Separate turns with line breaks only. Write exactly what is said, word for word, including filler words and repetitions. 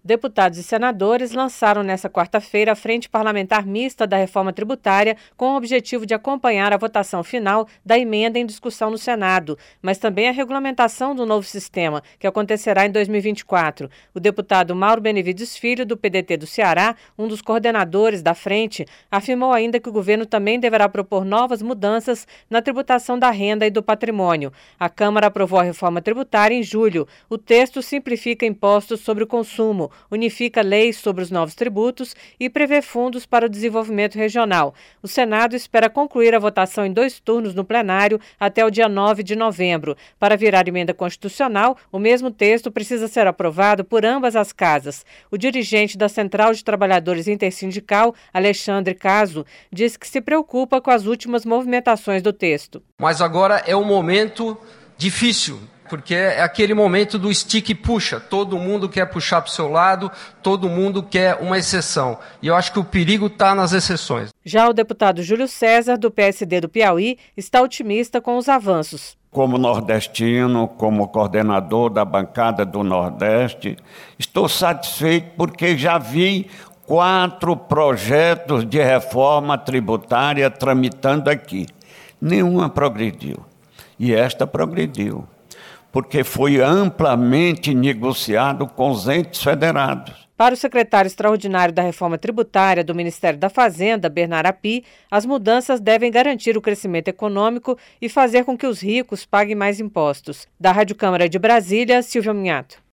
Deputados e senadores lançaram nesta quarta-feira a Frente Parlamentar Mista da Reforma Tributária com o objetivo de acompanhar a votação final da emenda em discussão no Senado, mas também a regulamentação do novo sistema, que acontecerá em dois mil e vinte e quatro. O deputado Mauro Benevides Filho, do P D T do Ceará, um dos coordenadores da frente, afirmou ainda que o governo também deverá propor novas mudanças na tributação da renda e do patrimônio. A Câmara aprovou a reforma tributária em julho. O texto simplifica impostos sobre o consumo, unifica leis sobre os novos tributos e prevê fundos para o desenvolvimento regional. O Senado espera concluir a votação em dois turnos no plenário até o dia nove de novembro. Para virar emenda constitucional, o mesmo texto precisa ser aprovado por ambas as casas. O dirigente da Central de Trabalhadores Intersindical, Alexandre Caso, diz que se preocupa com as últimas movimentações do texto.
Mas agora é um momento difícil, porque é aquele momento do stick puxa, todo mundo quer puxar para o seu lado, todo mundo quer uma exceção. E eu acho que o perigo está nas exceções.
Já o deputado Júlio César, do P S D do Piauí, está otimista com os avanços.
Como nordestino, como coordenador da bancada do Nordeste, estou satisfeito porque já vi quatro projetos de reforma tributária tramitando aqui. Nenhuma progrediu. E esta progrediu, porque foi amplamente negociado com os entes federados.
Para o secretário extraordinário da Reforma Tributária do Ministério da Fazenda, Bernardo Api, as mudanças devem garantir o crescimento econômico e fazer com que os ricos paguem mais impostos. Da Rádio Câmara de Brasília, Silvia Minhato.